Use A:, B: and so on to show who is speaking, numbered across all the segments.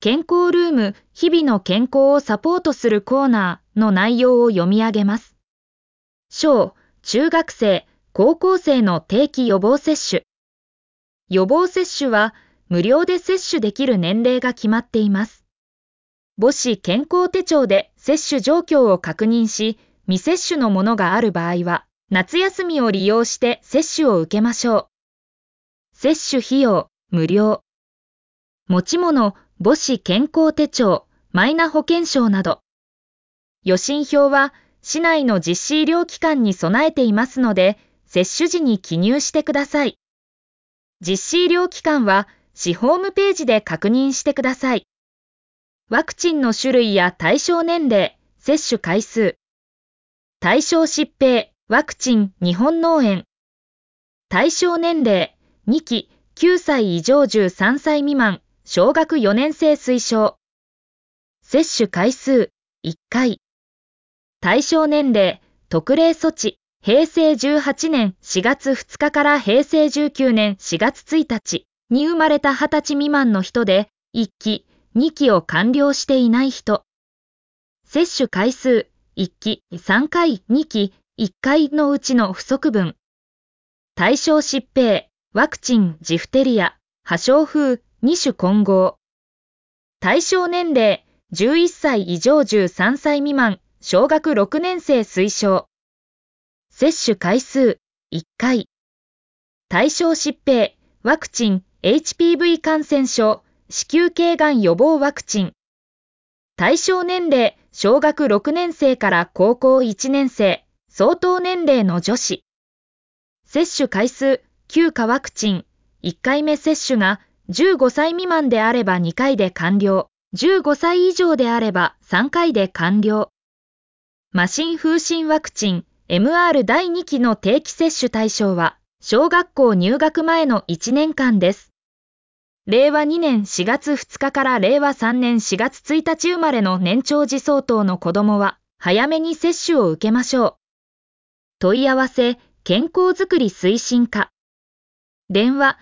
A: 健康ルーム日々の健康をサポートするコーナーの内容を読み上げます。小・中学生、高校生の定期予防接種。予防接種は無料で接種できる年齢が決まっています。母子健康手帳で接種状況を確認し、未接種のものがある場合は、夏休みを利用して接種を受けましょう。接種費用、無料。持ち物、母子健康手帳、マイナ保険証など。予診票は市内の実施医療機関に備えていますので、接種時に記入してください。実施医療機関は市ホームページで確認してください。ワクチンの種類や対象年齢、接種回数。対象疾病、ワクチン、日本脳炎。対象年齢、2期、9歳以上13歳未満、小学4年生推奨。接種回数、1回。対象年齢、特例措置、平成18年4月2日から平成19年4月1日に生まれた20歳未満の人で、1期、2期を完了していない人。接種回数、1期、3回、2期、1回のうちの不足分。対象疾病、ワクチン、ジフテリア、破傷風、2種混合。対象年齢、11歳以上13歳未満、小学6年生推奨。接種回数、1回。対象疾病、ワクチン、HPV 感染症、子宮頸がん予防ワクチン。対象年齢、小学6年生から高校1年生、相当年齢の女子。接種回数、9価ワクチン、1回目接種が15歳未満であれば2回で完了、15歳以上であれば3回で完了。麻疹風疹ワクチン、MR 第2期の定期接種対象は、小学校入学前の1年間です。令和2年4月2日から令和3年4月1日生まれの年長児相当の子どもは、早めに接種を受けましょう。問い合わせ、健康づくり推進課。電話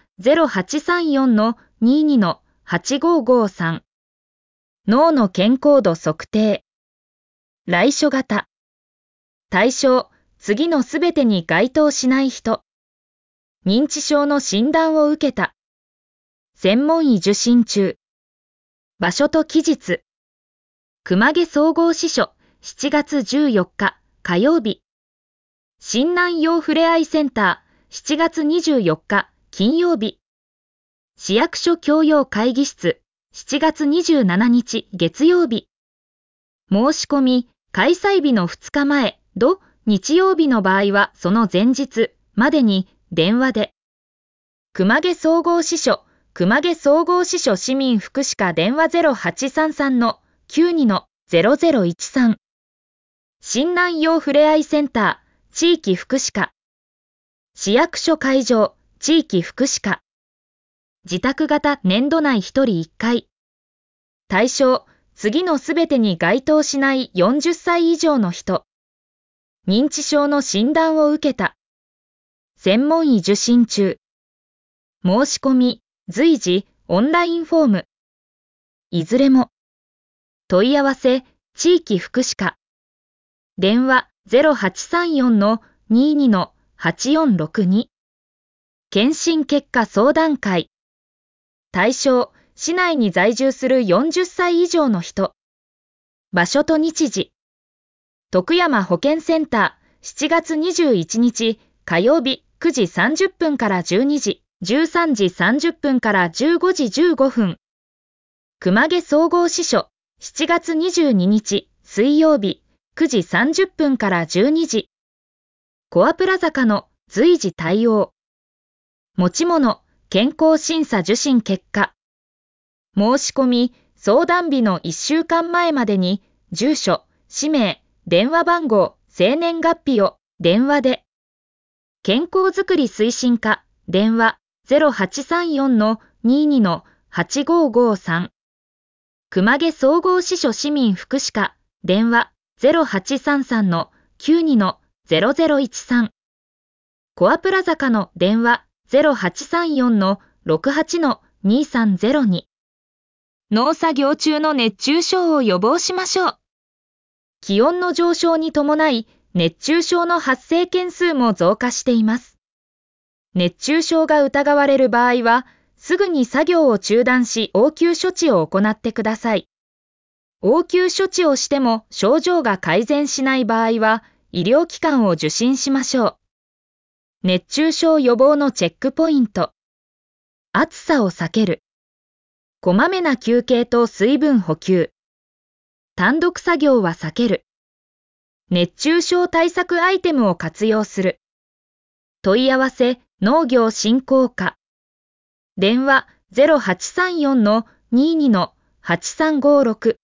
A: 0834-22-8553。脳の健康度測定。来所型。対象、次のすべてに該当しない人。認知症の診断を受けた。専門医受診中。場所と期日。熊毛総合支所、7月14日、火曜日。新南陽ふれあいセンター、7月24日、金曜日。市役所教養会議室、7月27日、月曜日。申し込み、開催日の2日前、日曜日の場合はその前日までに電話で。熊毛総合支所、熊毛総合支所市民福祉課電話 0833-92-0013。新南陽ふれあいセンター、地域福祉課。市役所会場、地域福祉課。自宅型年度内1人1回。対象、次のすべてに該当しない40歳以上の人。認知症の診断を受けた。専門医受診中。申し込み、随時、オンラインフォーム。いずれも。問い合わせ、地域福祉課。電話0834-22-8462。検診結果相談会。対象、市内に在住する40歳以上の人。場所と日時。徳山保健センター、7月21日、火曜日、9時30分から12時、13時30分から15時15分。熊毛総合支所、7月22日、水曜日、9時30分から12時。コアプラ坂の随時対応。持ち物、健康審査受診結果。申し込み、相談日の1週間前までに、住所、氏名、電話番号、生年月日を電話で。健康づくり推進課、電話0834-22-8553。熊毛総合支所市民福祉課、電話0833-92-0013。コアプラ坂の電話0834-68-2302。 農作業中の熱中症を予防しましょう。気温の上昇に伴い、熱中症の発生件数も増加しています。熱中症が疑われる場合は、すぐに作業を中断し応急処置を行ってください。応急処置をしても症状が改善しない場合は、医療機関を受診しましょう。熱中症予防のチェックポイント。暑さを避ける。こまめな休憩と水分補給。単独作業は避ける。熱中症対策アイテムを活用する。問い合わせ農業振興課。電話 0834-22-8356